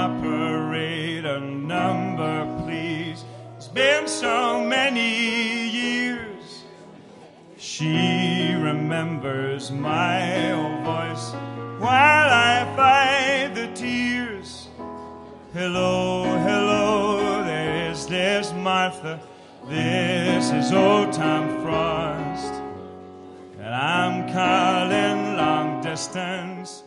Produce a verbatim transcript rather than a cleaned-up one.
operator number, please. It's been so many years. She remembers my old voice while I fight the tears. Hello, hello, there's, there's Martha. This is old Tom Frost. And I'm calling long distance